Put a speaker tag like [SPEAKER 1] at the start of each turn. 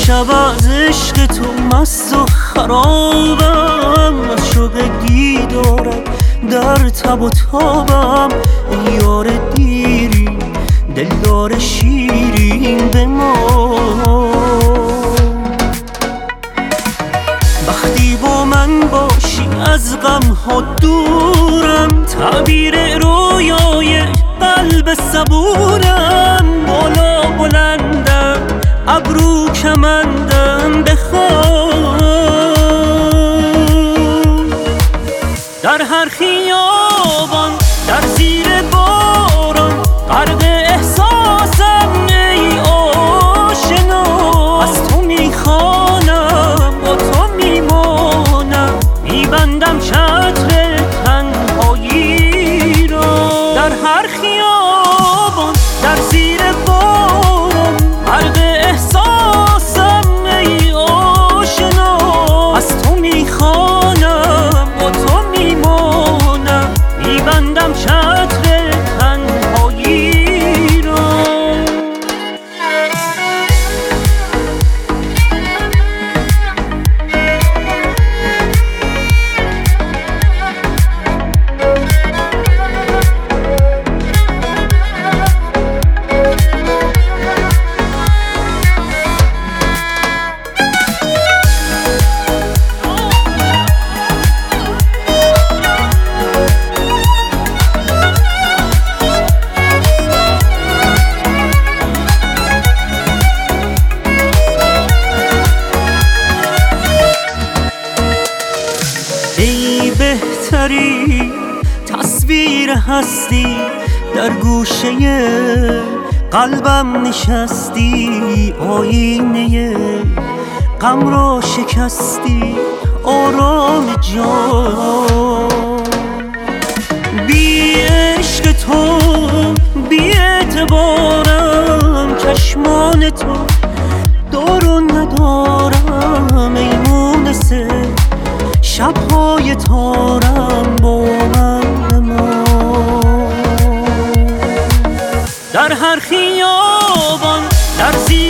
[SPEAKER 1] شب از عشق تو مست و خرابم، از شوق دیدارت در تب و تابم. ای یار دیری دلدار شیرین به ما، وقتی با من باشی از غم ها دورم. تعبیر رویای قلب صبورم، بالا بلندم ابرو کمندم بخوان. در هر خیابان در زیر باران غرق احساسم ای آشنا. از تو میخوانم با تو میمانم، میبندم چتر تنهایی را. در هر خیابان در زیر باران غرق احساسم ای آشنا. از تو میخوانم با تو میمانم، میبندم چتر تنهایی را. ای بهتری تصویر هستی، در گوشه قلبم نشستی. آینه غم را شکستی آرام جان. بی عشق تو بی اعتبارم، چشمان تو دار و ندارم. ای مونسه شبهای تارم با من نمان. در هر خیابان در زیر